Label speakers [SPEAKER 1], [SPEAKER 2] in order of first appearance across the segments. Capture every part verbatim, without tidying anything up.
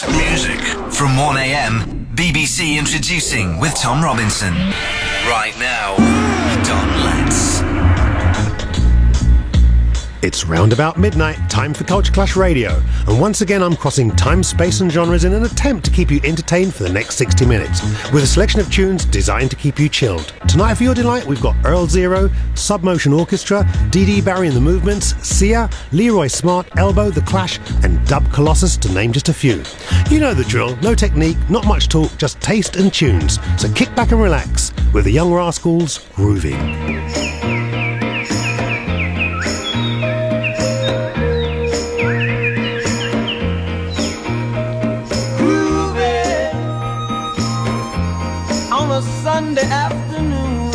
[SPEAKER 1] Music from one a m, B B C Introducing with Tom Robinson. Right now, Don Letts.
[SPEAKER 2] It's round about midnight, time for Culture Clash Radio, and once again I'm crossing time, space and genres in an attempt to keep you entertained for the next sixty minutes, with a selection of tunes designed to keep you chilled. Tonight for your delight we've got Earl Zero, Submotion Orchestra, Dee Dee Barry and the Movements, Sia, Leroy Smart, Elbow, The Clash and Dub Colossus, to name just a few. You know the drill, no technique, not much talk, just taste and tunes, so kick back and relax with the Young Rascals grooving.
[SPEAKER 3] Sunday afternoon,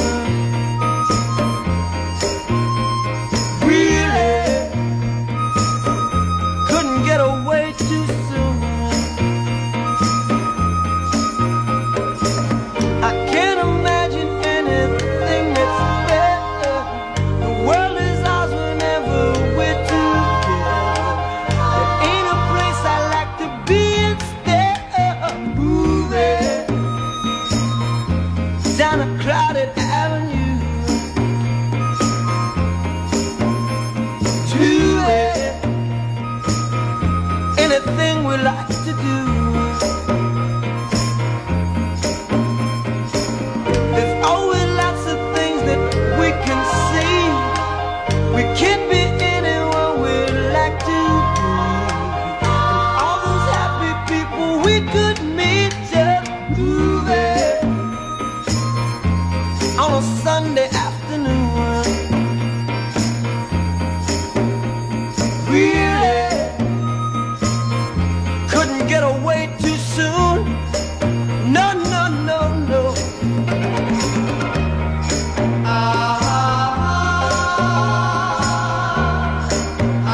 [SPEAKER 3] really couldn't get away too soon. I can't imagine anything that's better. The world is ours whenever we're together. There ain't a place I like to be instead of moving down a crowded avenue to it. Anything we like to do. There's always lots of things that we can see. We can be anyone we'd like to be, and all those happy people we could meet just moving on a Sunday afternoon. Really couldn't get away too soon. No, no, no, no. Ah, ah,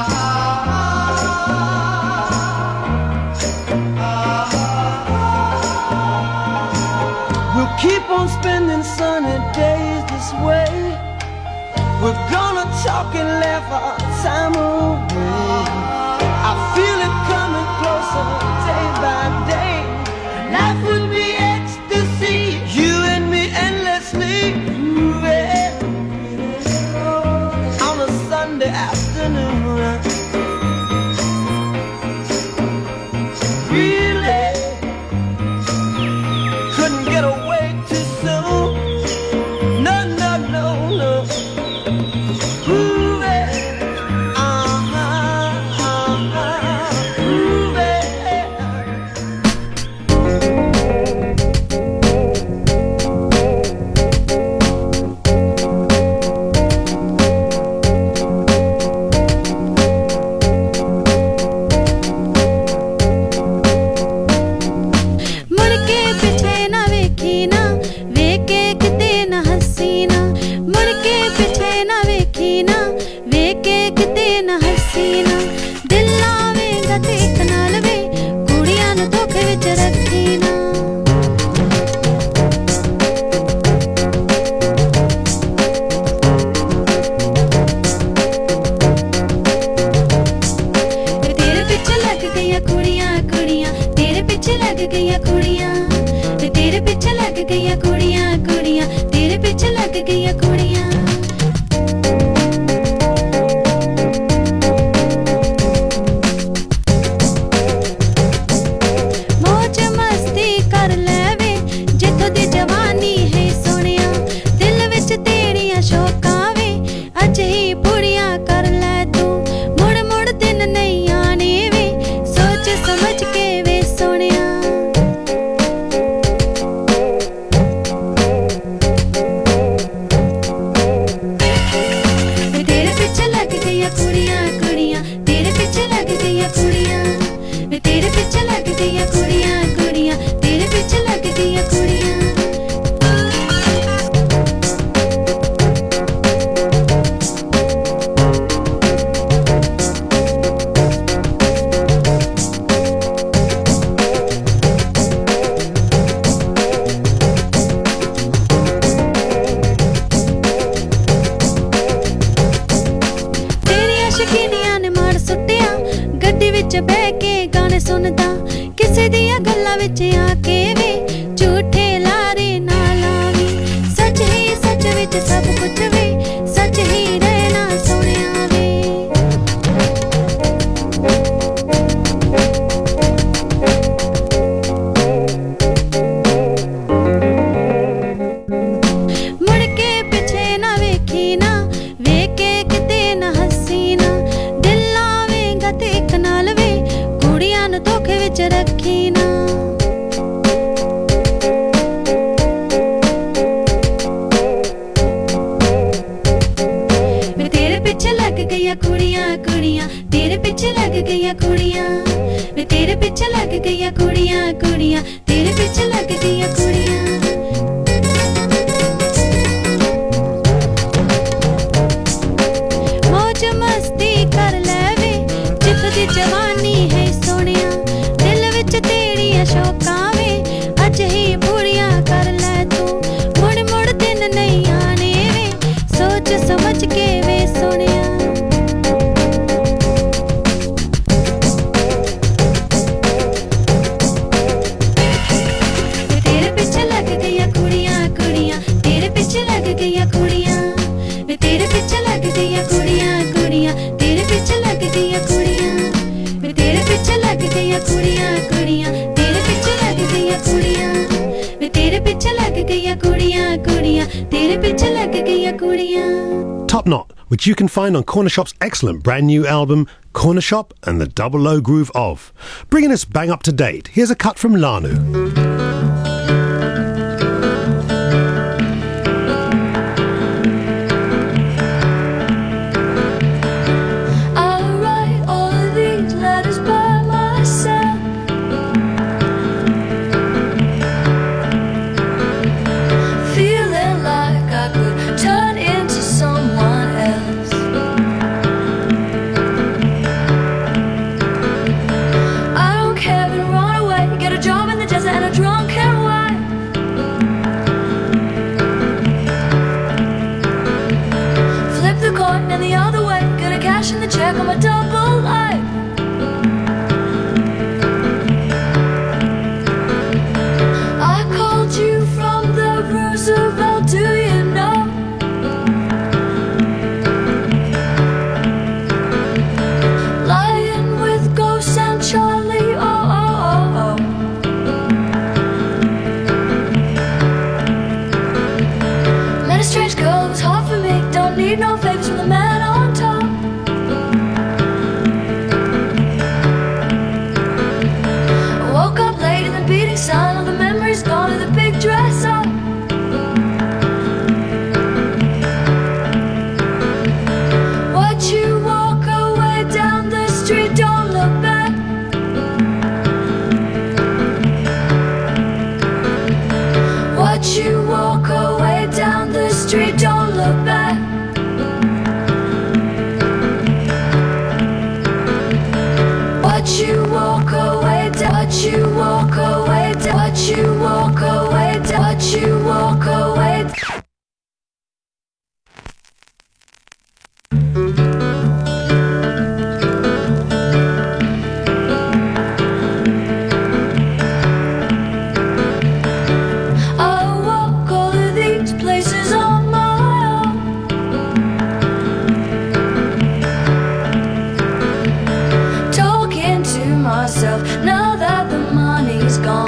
[SPEAKER 3] ah. We'll keep on spending sunny days this way. We're gonna talk and laugh our time away. I feel it coming closer day by day. Life would be ecstasy, you and me endlessly moving on a Sunday afternoon. Really couldn't get away too soon. No, no, no, no. Groovy, uh-huh, uh-huh, groovy.
[SPEAKER 4] मुड़ के पीछे ना वेखी ना, वेखे किते ना हसी ना। मुड़ के पीछे ना वेखी ना, वेखे किते ना हसी ना। दिल लावेगा ते इक नाल वे, कुड़ियां नूं धोखे विच रखी ना। वे तेरे पिछे लग गईयां कुड़ियां कुड़ियां, तेरे पिछे लग गईयां कुड़ियां। वे तेरे पिछे लग गईयां कुड़ियां कुड़ियां, तेरे पिछे लग गईयां कुड़ियां। मौज मस्ती कर ले वे, जिथों दी जवानी है सोहणिया। दिल विच तेरियां शौकां वे, अज ही पूरियां कर ले तू। मुड़ मुड़ दिन नहीं आने वे, सोच समझ के वे सोहणिया। वे तेरे पिछे लग गईयां कुड़ियां कुड़ियां, तेरे पिछे लग गईयां कुड़ियां। वे तेरे पिछे लग गईयां कुड़ियां कुड़ियां, तेरे पिछे लग गईयां कुड़ियां। तेरियां शकीनियां ने मार सुट्टिया, गड्डी विच बह के गाने सुनदा। ਕਿਸੇ ਦੀਆਂ ਗੱਲਾਂ ਵਿੱਚ ਆ ਕੇ ਵੇ ਝੂਠੇ ਲਾਰੇ ਨਾ ਲਾਵੀਂ ਸੱਚ ਹੀ ਸੱਚ ਵਿੱਚ ਸਭ ਕੁਝ ਵੇ ਸੱਚ ਹੀ ਰਹਿਣਾ ਸੋਹਣਿਆ ਵੇ ਮੁੜ ਕੇ ਪਿੱਛੇ ਨਾ ਵੇਖੀ ਨਾ ਵੇਖ ਕੇ ਕਿਤੇ ਨਾ ਹੱਸੀ ਨਾ ਦਿਲ ਲਾਵੇਂਗਾ ਤੇ ਇੱਕ ਨਾਲ ਵੇ ਕੁੜੀਆਂ ਨੂੰ ਧੋਖੇ ਵਿੱਚ ਰੱਖੀ ਨਾ ਵੇ ਤੇਰੇ ਪਿੱਛੇ ਲੱਗ ਗਈਆਂ ਕੁੜੀਆਂ ਕੁੜੀਆਂ ਤੇਰੇ ਪਿੱਛੇ ਲੱਗ ਗਈਆਂ ਕੁੜੀਆਂ ਵੇ ਤੇਰੇ ਪਿੱਛੇ ਲੱਗ ਗਈਆਂ ਕੁੜੀਆਂ ਕੁੜੀਆਂ ਤੇਰੇ ਪਿੱਛੇ ਲੱਗ ਗਈਆਂ ਕੁੜੀਆਂ ਮौज मस्ती कर ले वे जित दी जवानी है सोनिया दिल विच तेरियां शौकां वे अज ही पूरियां कर ले तू मुड़ मुड़ दिन नहीं आने वे सोच समझ के वे सोनिया तेरे पीछे लग गईयां कुड़ियां कुड़ियां तेरे पीछे लग गईयां कुड़ियां वे तेरे पीछे लग गईयां कुड़ियां कुड़ियां तेरे पीछे लग गईयां कुड़ियां वे तेरे पीछे लग गईयां कुड़ियां कुड़ियां तेरे पीछे लग गईयां कुड़ियां वे तेरे पीछे लग गईयां कुड़ियां कुड़ियां तेरे पीछे लग गईयां कुड़ियां
[SPEAKER 2] Top Knot, which you can find on Corner Shop's excellent brand new album Corner Shop and the Double O Groove Of. Bringing us bang up to date, here's a cut from Lanu.
[SPEAKER 5] Check on my double life. I called you from the Roosevelt, do you know? Lying with Ghost and Charlie, oh, oh, oh, oh. Met a strange girl, it was hard for me. Don't need no favors from the man on top. Son of the memories gone to the big dress up. Watch you walk away down the street, don't look back. Watch you walk away down the street, don't look back. Watch you walk away, watch you walk away. Watch you walk away, watch you walk away. I walk all of these places on my own. Talking to myself now that the money's gone.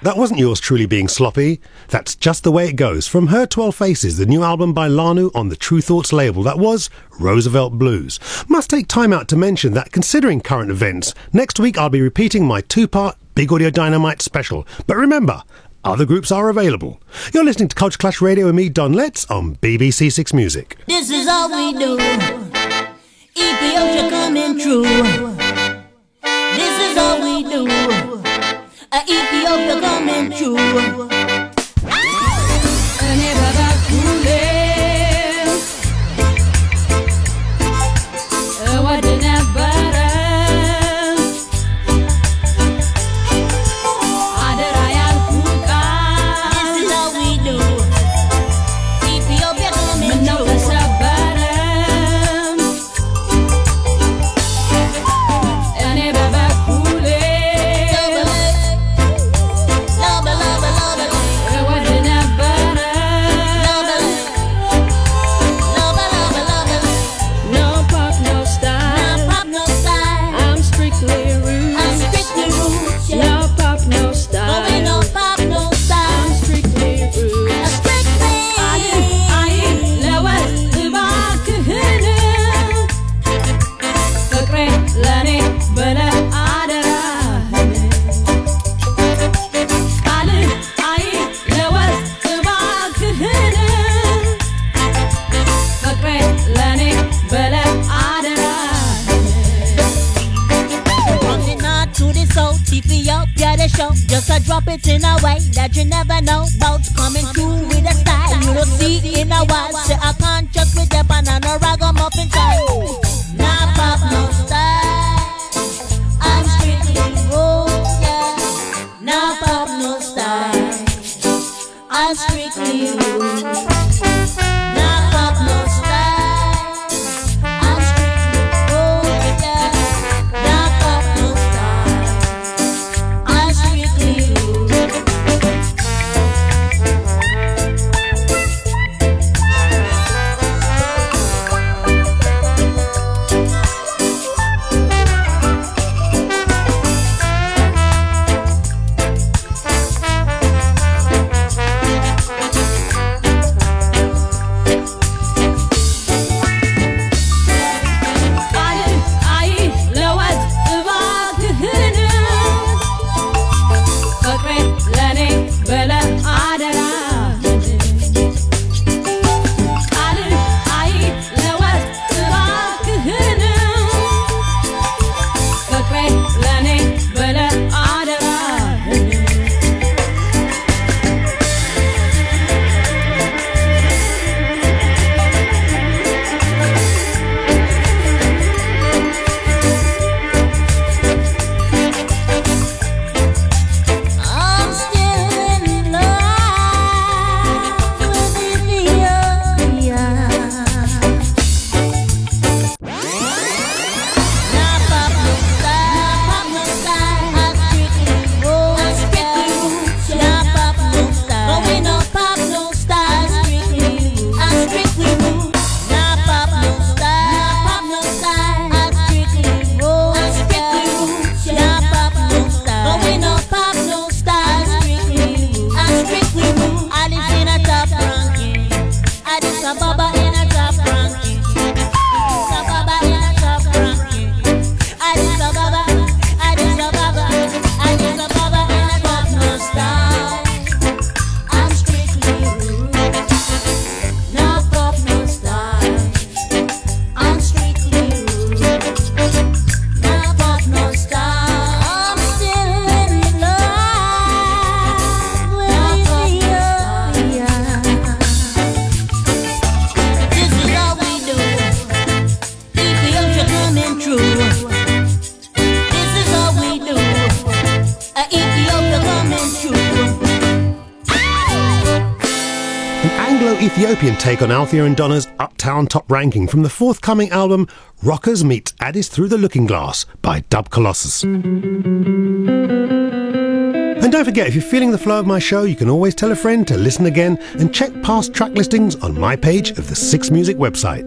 [SPEAKER 2] that wasn't yours truly being sloppy. That's Just the Way It Goes from Her twelve Faces, the new album by Lanu on the True Thoughts label. That was Roosevelt Blues. Must take time out to mention that considering current events, next week I'll be repeating my two-part Big Audio Dynamite special. But remember, other groups are available. You're listening to Culture Clash Radio with me, Don Letts, on B B C Six Music.
[SPEAKER 6] This is all we do. Ethiopia coming true. This is all we do. Uh, Ethiopia coming true. Just a drop it in a way that you never know about. Coming through with a style you don't see in a while. Say I can't just with the banana ragamuffin time. Nah pop no style, I'm strictly rude, yeah. Nah pop no style, I'm strictly rude. Nah pop no style, I'm strictly rude, yeah. Nah pop no style, I'm strictly rude.
[SPEAKER 2] Ethiopian take on Althea and Donna's Uptown Top ranking from the forthcoming album Rockers meets Addis Through the Looking Glass by Dub Colossus. And don't forget, if you're feeling the flow of my show, you can always tell a friend to listen again and check past track listings on my page of the Six Music website.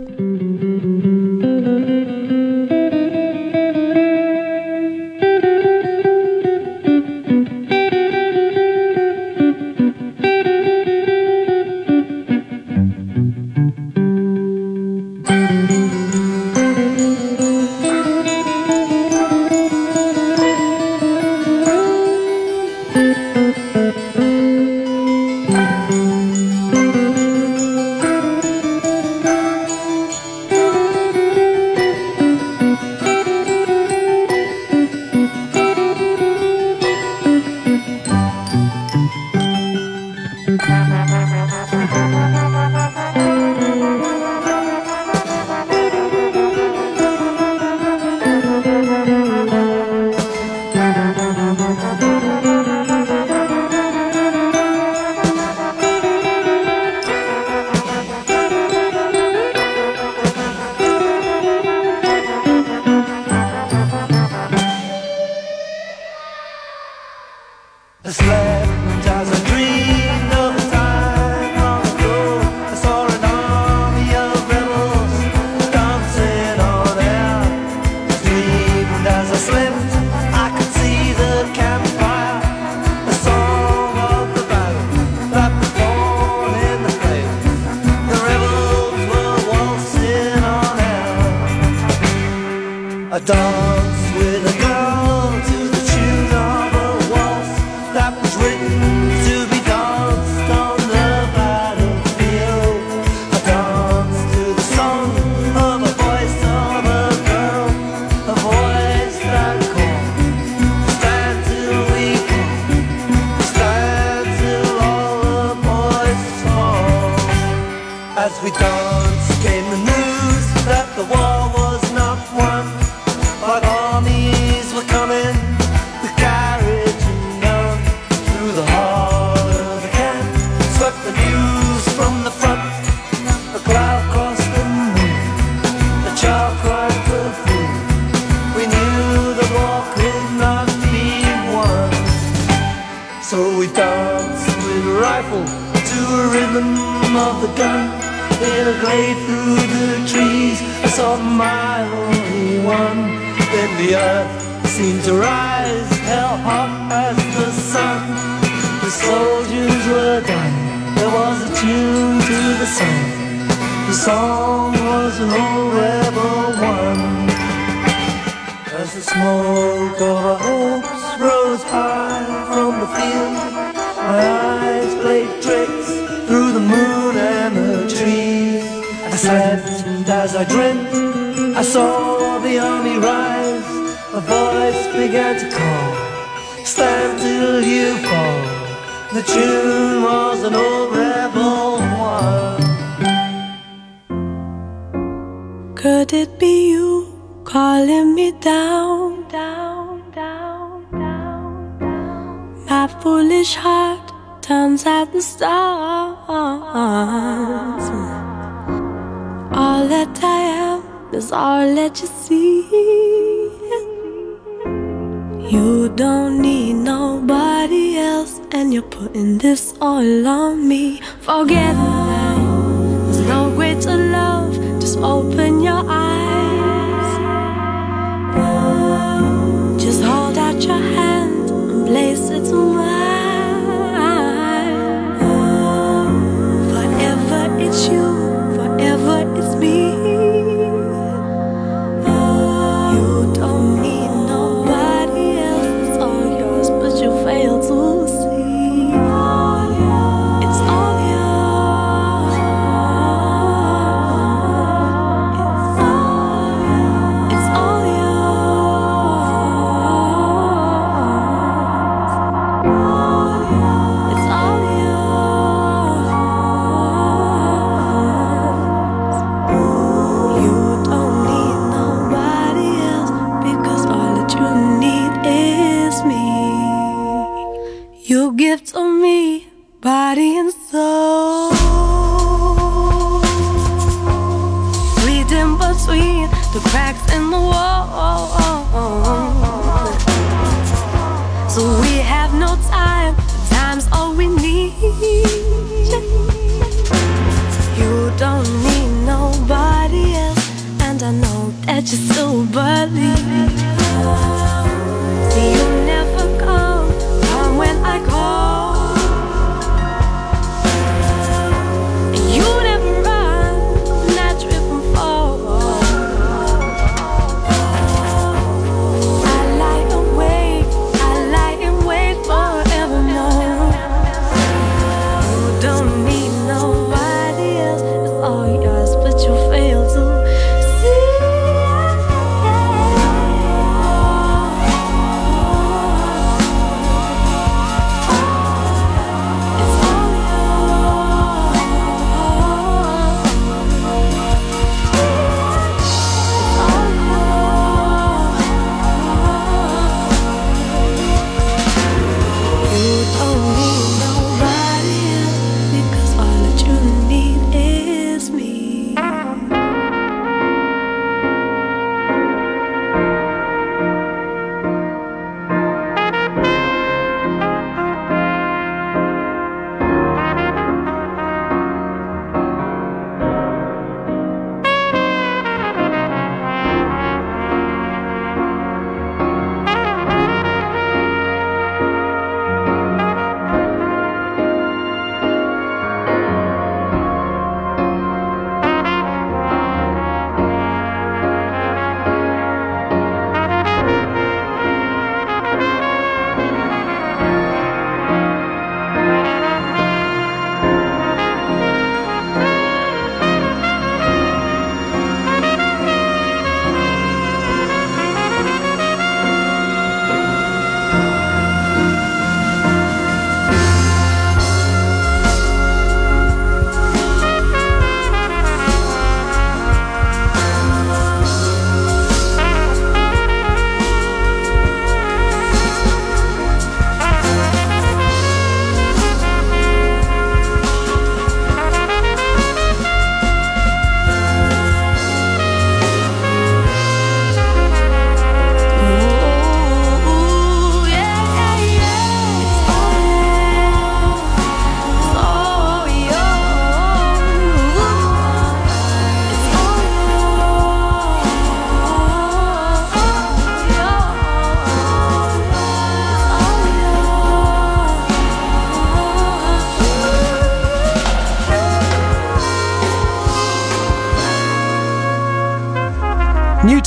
[SPEAKER 3] I danced with a girl to the tune of a waltz that was written to be danced on the battlefield. I danced to the song of a voice of a girl, a voice that called, stand till we fall, stand till all the boys fall. As we danced came the news that the war was not won. But armies were coming with carriage and gun through the heart of the camp. Swept the news from the front. A cloud crossed the moon. The child cried for food. We knew the war could not be won. So we danced with a rifle to a rhythm of the gun. In a glade through the trees, I saw my only one. Then the earth seemed to rise, hell hot as the sun. The soldiers were dying, there was a tune to the song. The song was an old rebel one. As the smoke of our hopes rose high from the field, my eyes played tricks through the moon and the trees. I slept and as I dreamt, I saw the army rise. A voice began to call, stand till you fall. The tune was an old rebel one.
[SPEAKER 7] Could it be you calling me down, down, down, down, down? My foolish heart turns at the stars. All that I am is all that you see. You don't need nobody else, and you're putting this all on me. Forget that, there's no greater love. Just open your eyes. Just hold out your hand and place it to mine. Forever it's you, forever it's me. You don't need nobody else, it's all yours, but you fail to see. It's all yours. It's all yours. It's all yours. You don't need nobody else, because all that you need is me. You give to me body and soul, reading between the cracks in the wall. So we have no time, time's all we need. You don't need nobody else, and I know that you still believe. See, you never come, come when I call. And you never run, not trip and fall. I lie awake, I lie in wait forevermore. You don't need nobody else, it's all yours, but you fail to see.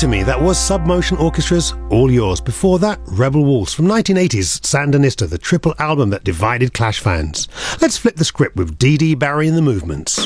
[SPEAKER 2] to Me, that was Submotion Orchestra's All Yours. Before that, Rebel Wolves from nineteen eighties Sandinista, the triple album that divided Clash fans. Let's flip the script with Dee Dee Barry and the Movements.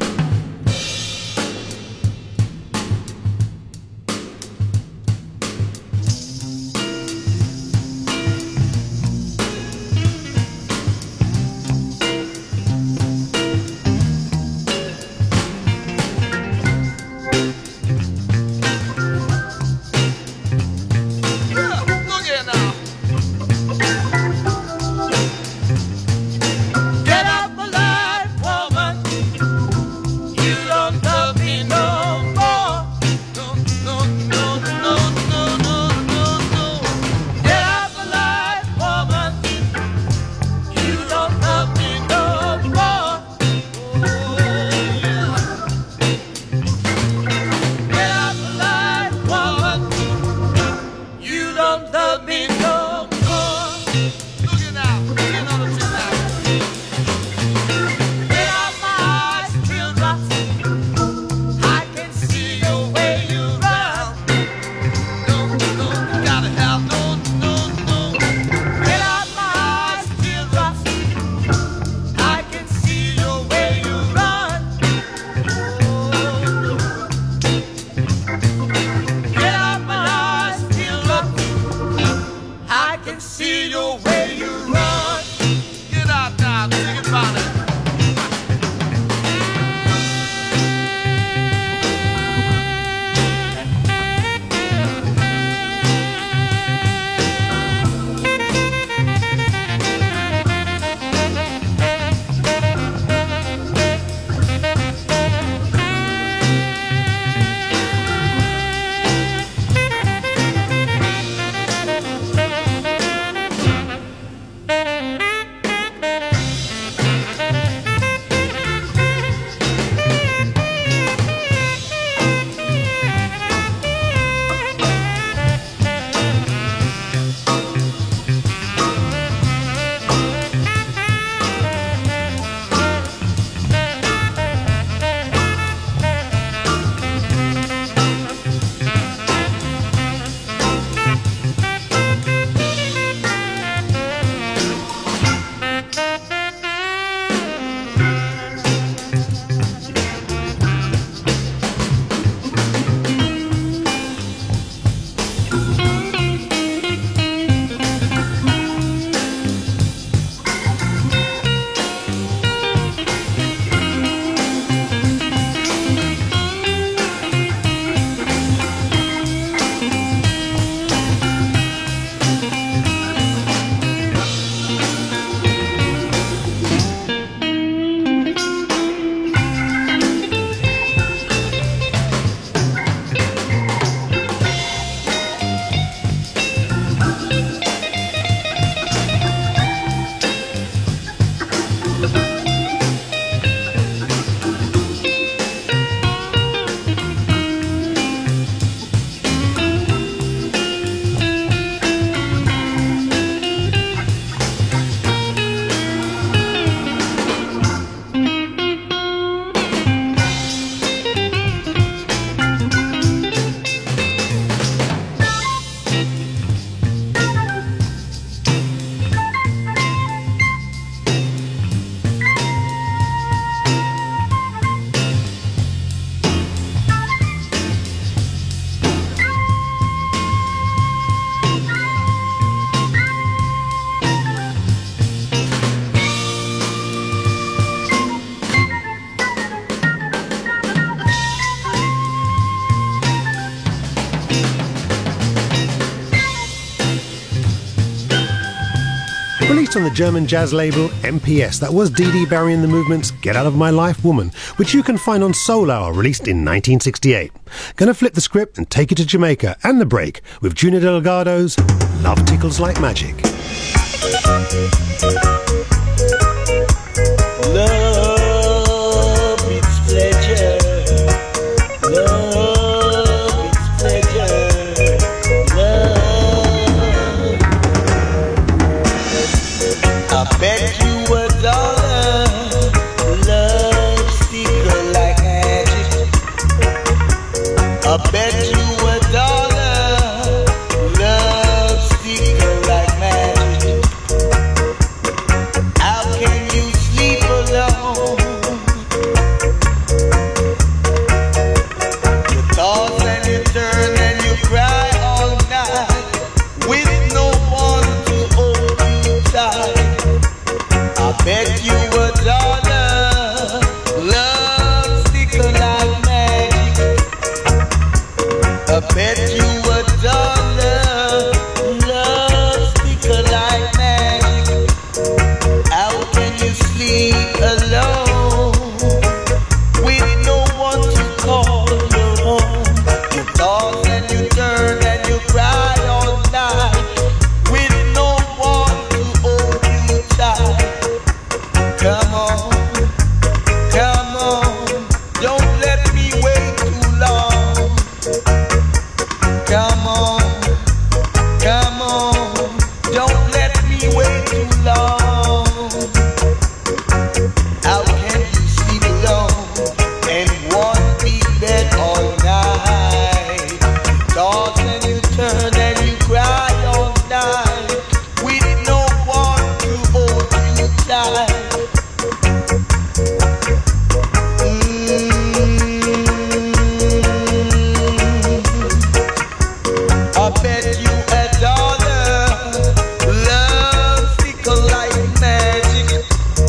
[SPEAKER 2] Released on the German jazz label M P S, that was Dee Dee Barry and the Movements' Get Out of My Life Woman, which you can find on Soul Hour, released in nineteen sixty-eight. Gonna flip the script and take you to Jamaica and the break with Junior Delgado's Love Tickles Like Magic.
[SPEAKER 8] Love, it's pleasure. Love, it's pleasure. Love. I bet you a dollar. Love sticker like magic. I bet you a dollar. I bet you a dollar. Love sticker like magic.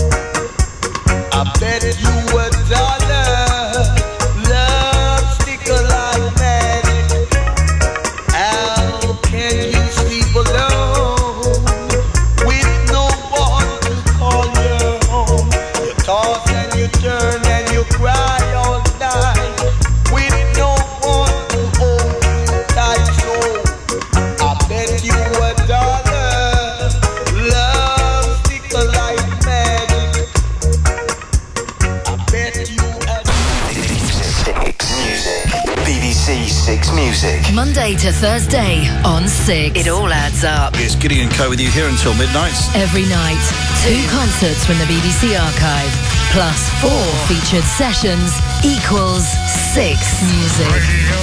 [SPEAKER 8] I bet you a dollar. Love sticker like magic. How can you sleep alone with no one to call your home? You toss and you turn and you cry all night with no one to hold you tight. So I bet you a dollar. Love sticker like magic. I bet you a
[SPEAKER 1] Six Music. B B C Six Music.
[SPEAKER 9] Monday to Thursday on Six. It all adds up.
[SPEAKER 10] It's Gideon Co with you here until midnight.
[SPEAKER 9] Every night, two concerts from the B B C archive, plus four featured sessions equals Six Music.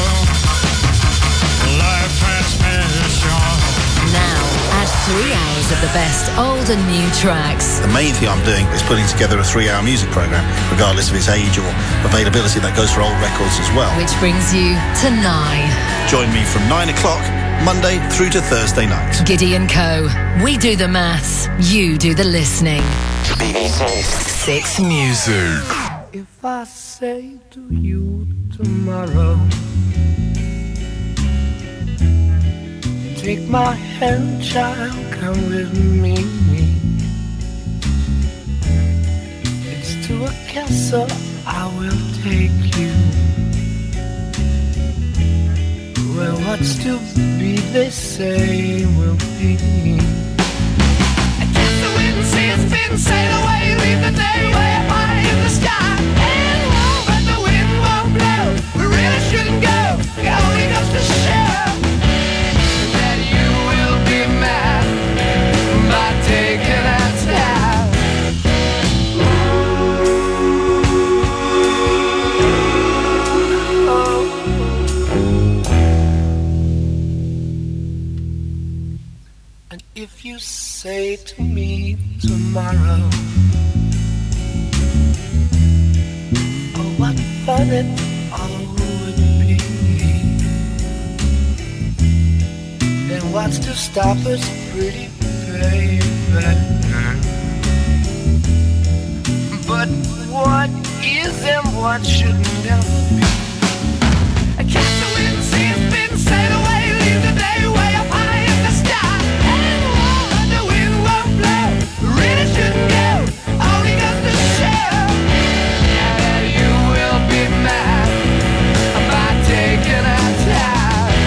[SPEAKER 9] Now, add three hours of the best old and new tracks.
[SPEAKER 10] The main thing I'm doing is putting together a three-hour music program, regardless of its age or availability. That goes for old records as well.
[SPEAKER 9] Which brings you to nine.
[SPEAKER 10] Join me from nine o'clock, Monday through to Thursday night.
[SPEAKER 9] Gideon Co. We do the maths, you do the listening.
[SPEAKER 1] B B C
[SPEAKER 9] Six Music.
[SPEAKER 3] If I say to you tomorrow, take my hand, child, come with me. It's to a castle I will take you, where what's to be, they say, will be.
[SPEAKER 11] I guess the wind sails been sail away, leave the day way up high in the sky. And warm, but the wind won't blow. We really shouldn't go. It only goes to show that you will be mad by taking our time.
[SPEAKER 3] And if you say to me tomorrow, oh, what fun it all would be, then what's to stop us, pretty baby? But what is and what should never be?
[SPEAKER 11] I catch the wind, see it's been sail away, leave the day way up high in the sky. And warm, but the wind won't blow. We really shouldn't go. Only goes to show that you will be mad by taking our time.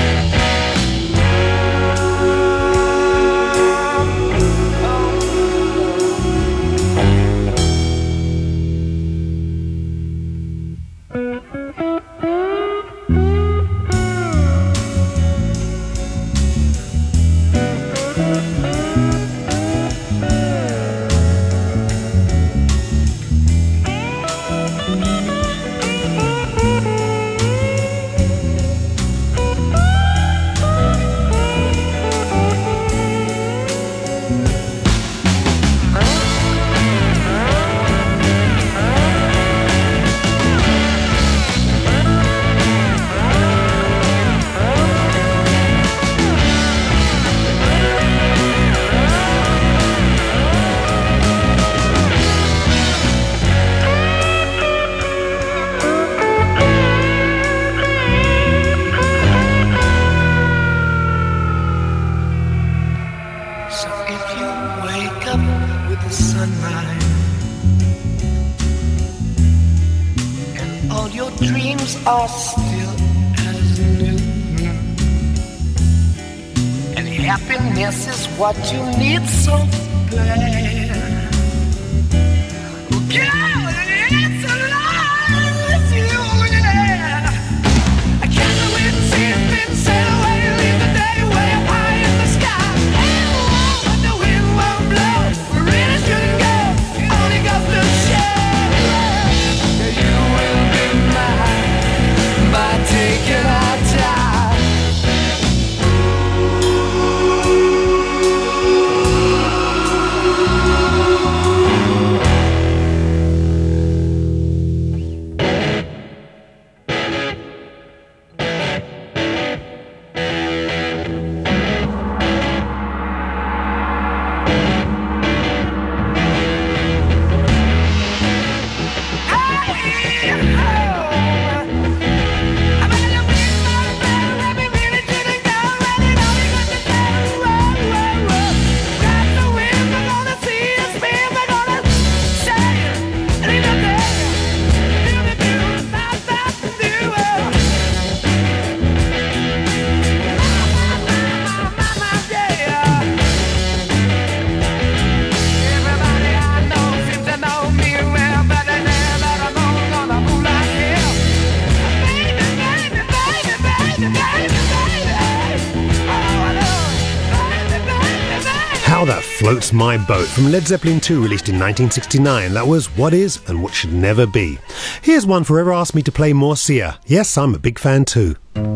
[SPEAKER 3] So if you wake up with the sunrise and all your dreams are still as new, and happiness is what you need so bad, girl, it's alive with you, yeah. I catch the wind, see it been sail away, leave the day way up high in the sky. And warm, but the wind won't blow. We really shouldn't go. It only goes to show that you will be mine by taking our time.
[SPEAKER 2] How That Floats My Boat from Led Zeppelin two, released in nineteen sixty-nine. That was What Is and What Should Never Be. Here's one forever asked me to play more Sia. Yes, I'm a big fan too.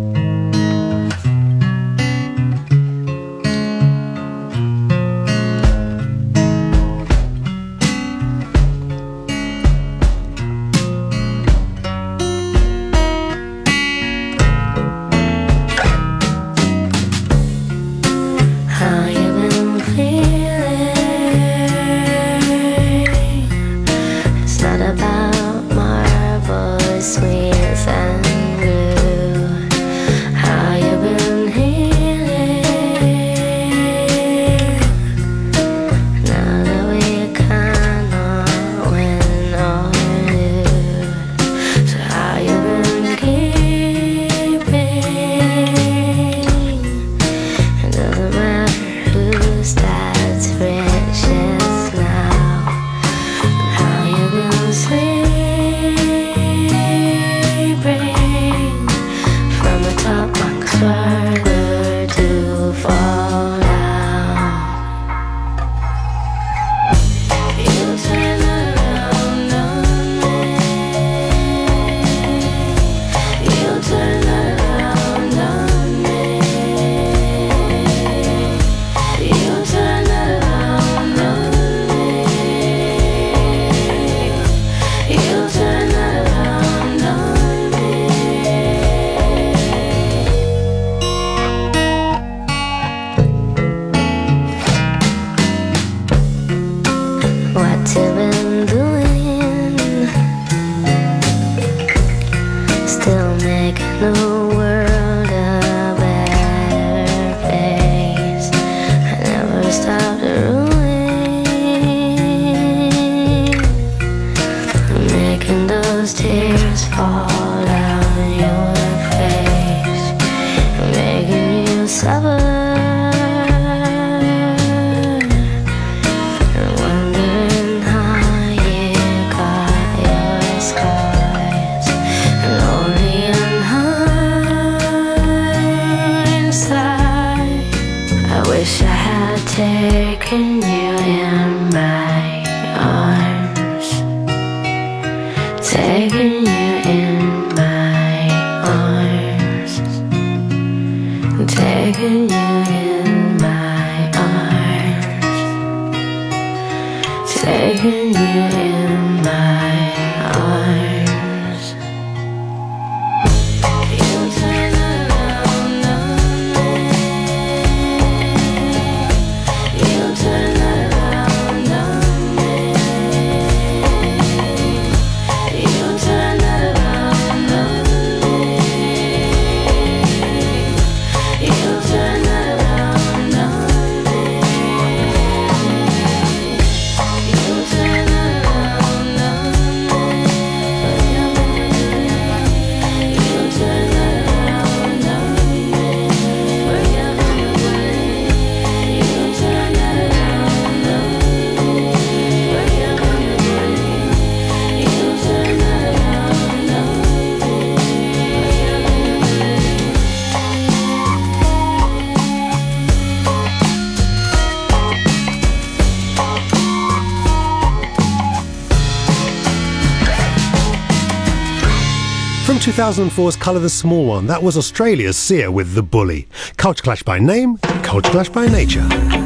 [SPEAKER 2] two thousand four's Colour the Small One. That was Australia's Sia with The Bully. Culture Clash by name, Culture Clash by nature.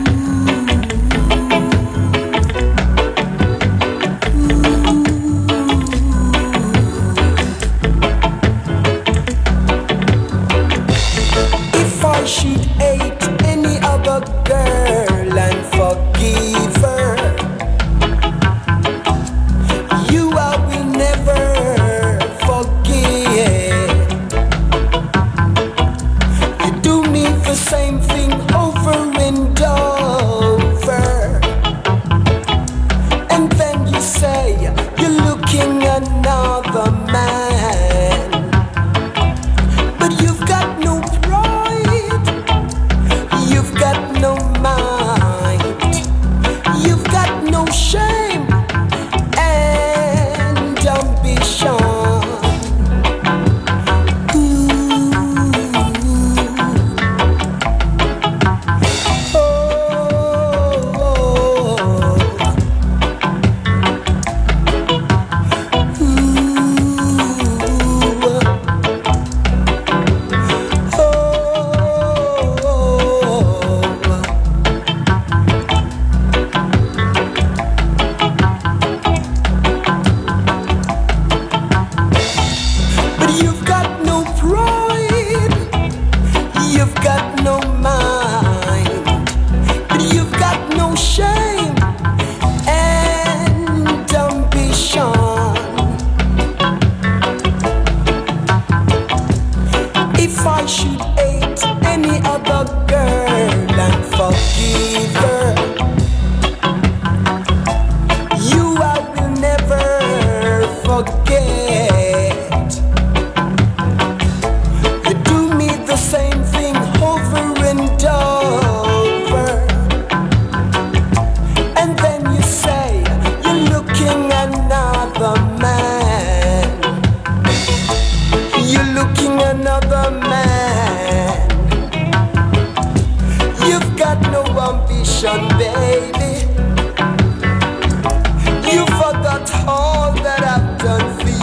[SPEAKER 3] If I should hate any other girl and forgive her, you I will never forget. You do me the same thing over and over. ambition, baby. You forgot all that I've done for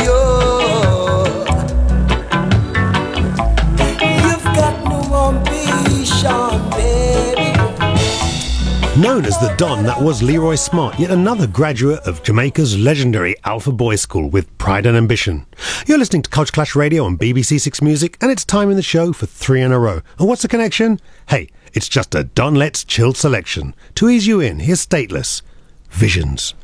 [SPEAKER 3] you. You've got no ambition, baby.
[SPEAKER 2] Known as the Don, that was Leroy Smart, yet another graduate of Jamaica's legendary Alpha Boys School with pride and ambition. You're listening to Culture Clash Radio on B B C Six Music, and it's time in the show for three in a row. And what's the connection? Hey, it's just a Don Let's Chill selection. To ease you in, here's Stateless, Visions.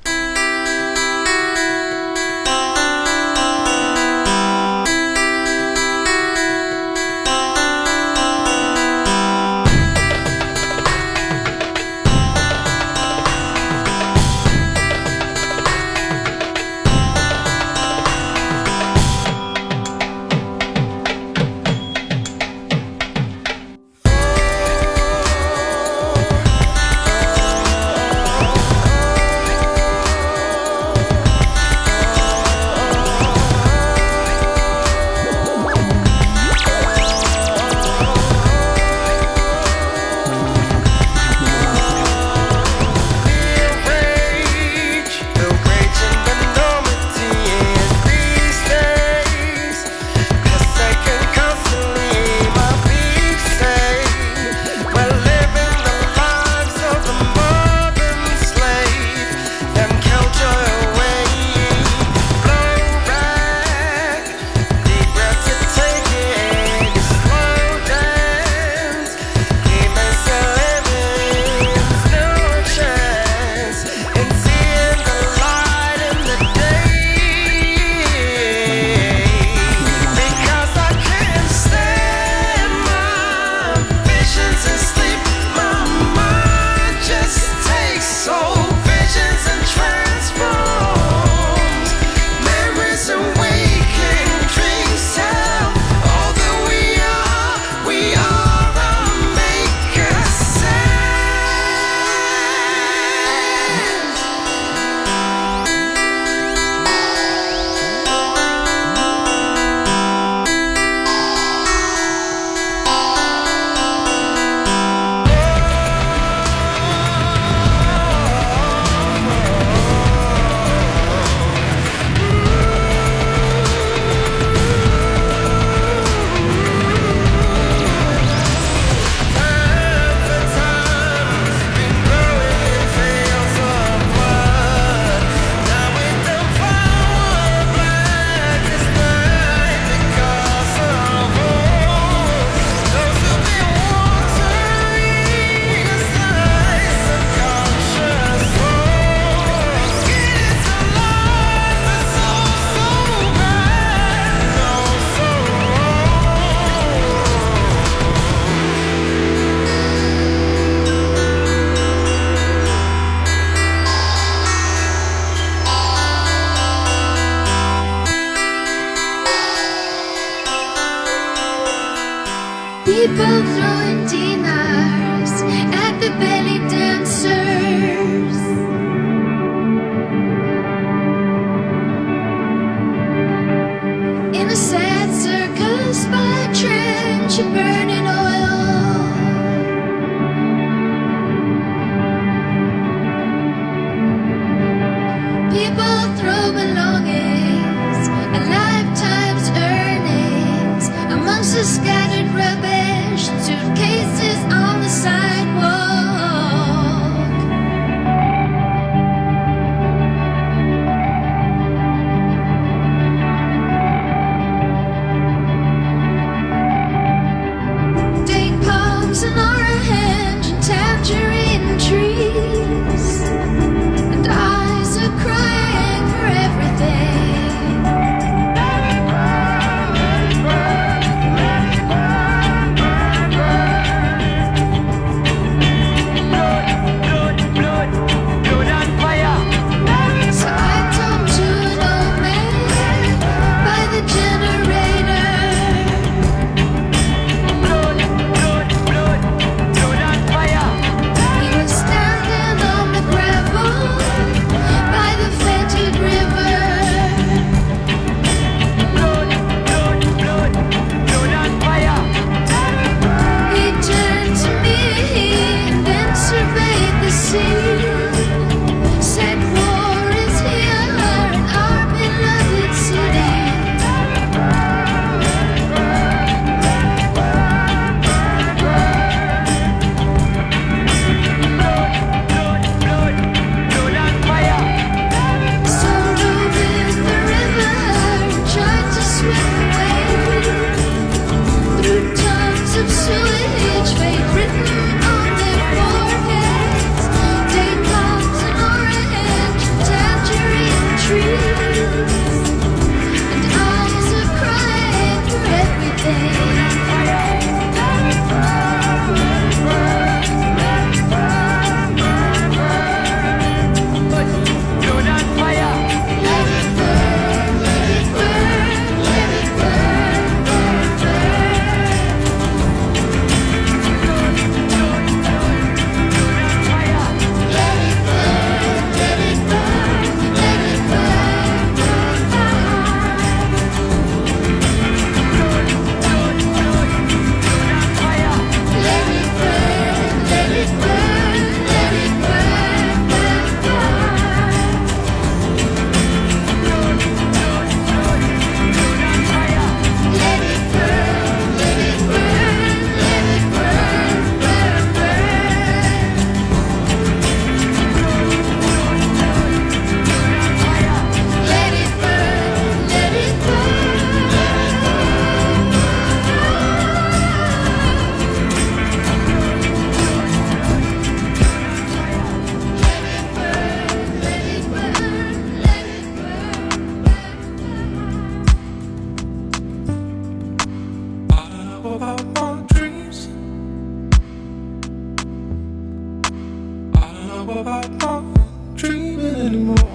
[SPEAKER 12] know about my dreaming anymore.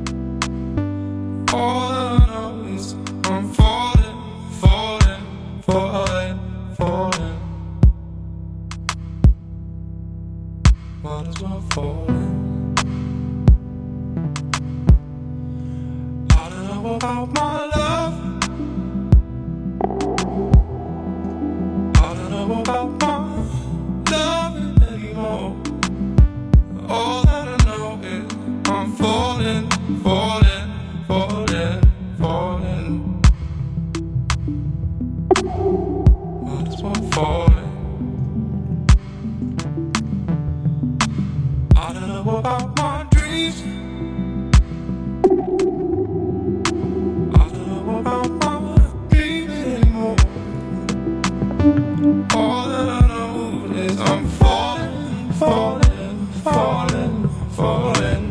[SPEAKER 12] All that I know is I'm falling, falling, falling, falling. Might as well falling. I don't know about my love. I don't know about my loving anymore. All that I know is I'm falling, falling, falling, falling. Might as well falling. I don't know about my dreams. I don't know about my dreaming anymore. All that I know is I'm falling, falling, falling, falling.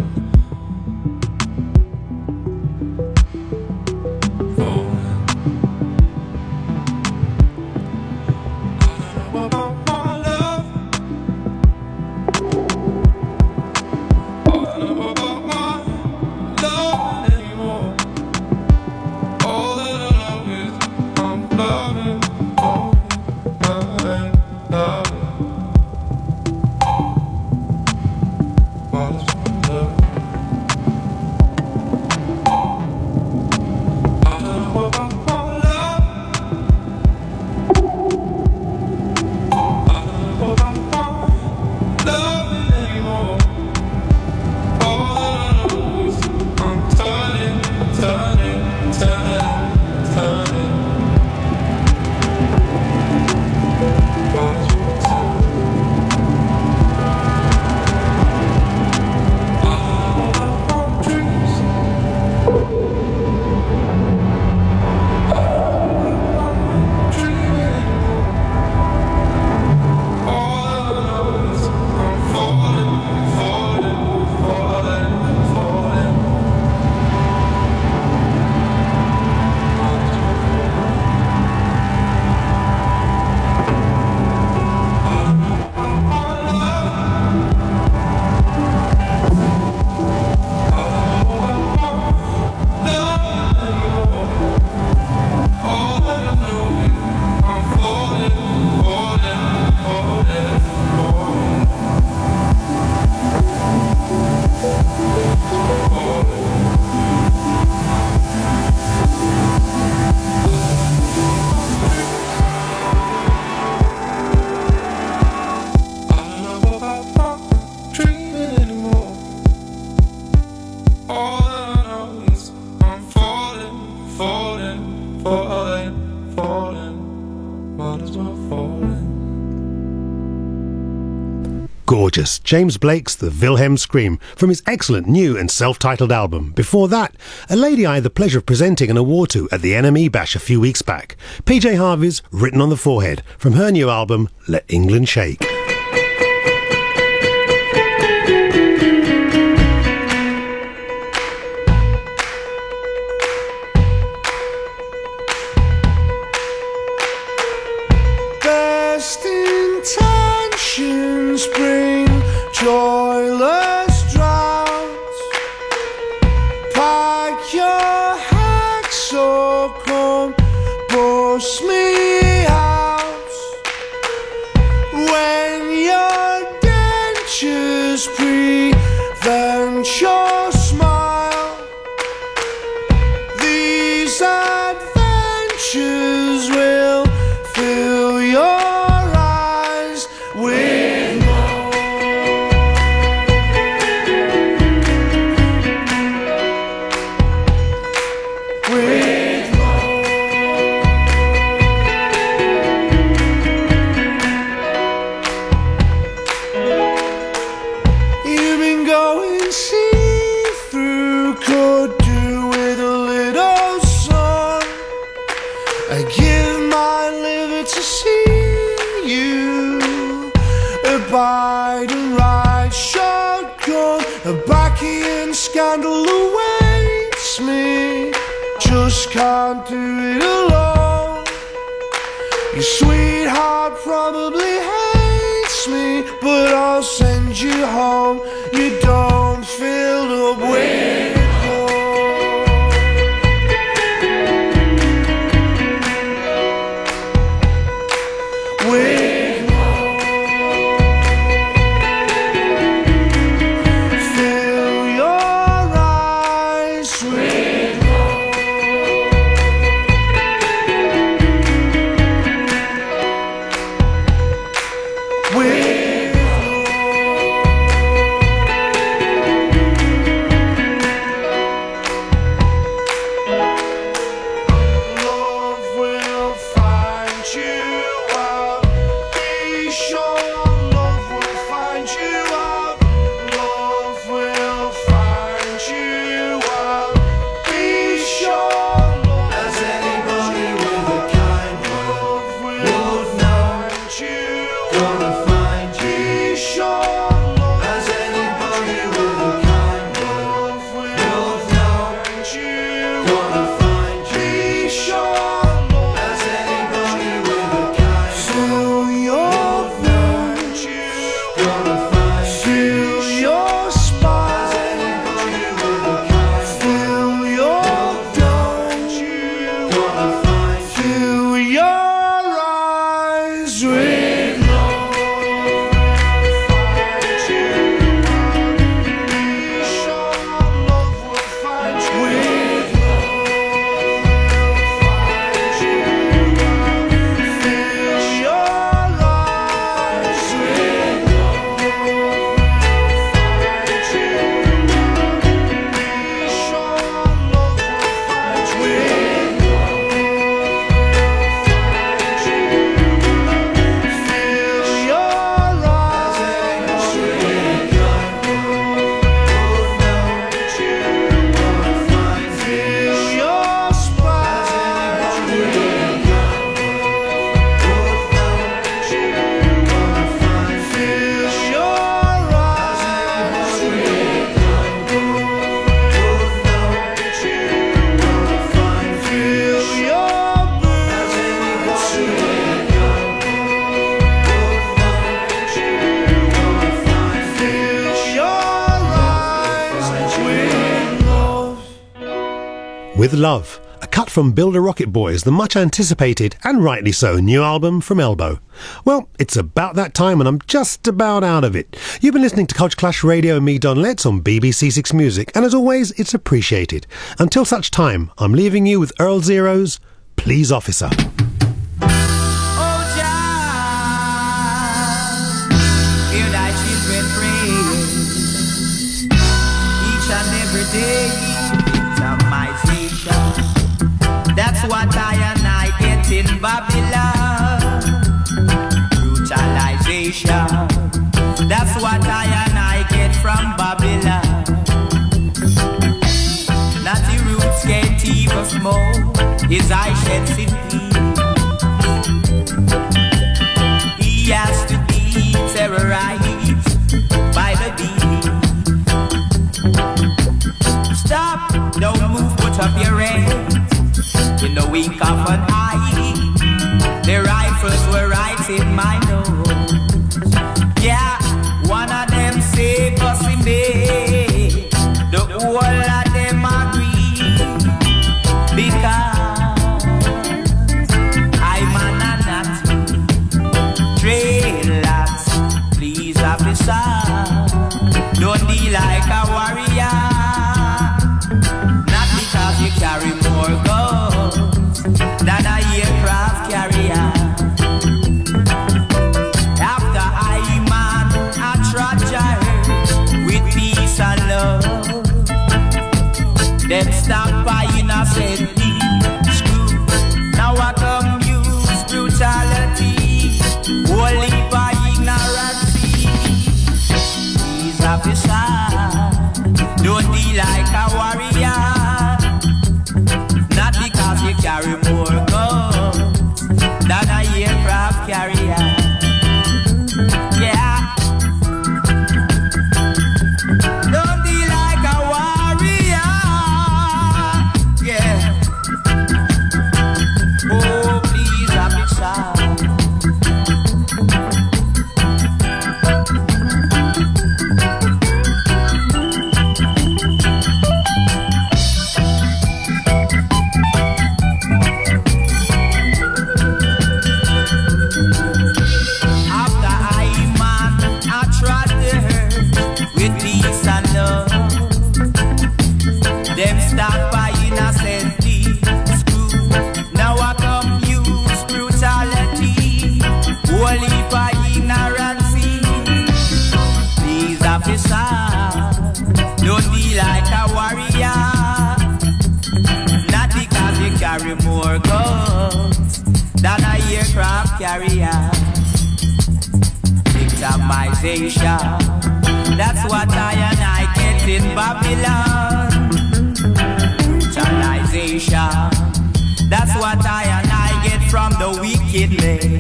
[SPEAKER 2] Gorgeous. James Blake's The Wilhelm Scream from his excellent new and self-titled album. Before that, a lady I had the pleasure of presenting an award to at the N M E Bash a few weeks back. P J Harvey's Written on the Forehead from her new album Let England Shake.
[SPEAKER 3] Best intentions bring joyless droughts. Pack your hacksaw, come bust me out. When your dentures prevent your smile, these adventures will fill your eyes with more. With more. You've been going see-through, could do with a little sun. I give my liver to see you. Abide and ride shotgun. A Bacchian scandal awaits me. Just can't do it alone. Your sweetheart probably hates me, but I'll send you home. You
[SPEAKER 2] With Love, a cut from Builder Rocket Boys, the much anticipated, and rightly so, new album from Elbow. Well, it's about that time and I'm just about out of it. You've been listening to Culture Clash Radio and me, Don Letts, on B B C Six Music, and as always, it's appreciated. Until such time, I'm leaving you with Earl Zero's Please Officer.
[SPEAKER 13] That's what I and I get in Babylon. Brutalization. That's what I and I get from Babylon. Natty roots can't even smoke. His eye sheds in peace. He has to be terrorized by the bee. Stop, don't move, put up your hands. In the wink of an eye, the rifles were right in my nose. Yeah, one of them say bossy me, the whole of them agree, because I'm an anatomy. Trailers, please officer, don't be like a warrior. Not because you carry more guns than a aircraft carrier. After I man a tragedy with peace and love, them stop by innocently. Screw. Now I come use brutality, only by ignorance. These officers don't be like a warrior. Not because you carry more guns than a aircraft carrier. Yeah. Don't be like a warrior. Yeah. Oh, please, officer. Don't be like a warrior. Not because you carry more guns than a aircraft carrier. Victimization. That's what I and I get in Babylon. Brutalization. That's what I and I get from the wicked men.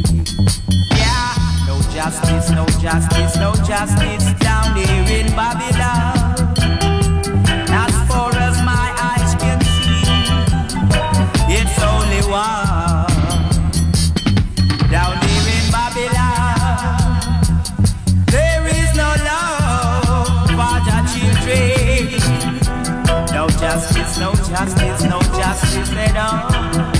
[SPEAKER 13] No justice, no justice, no justice down here in Babylon. As far as my eyes can see, it's only one. Down here in Babylon, there is no love for the children. No justice, no justice, no justice at all.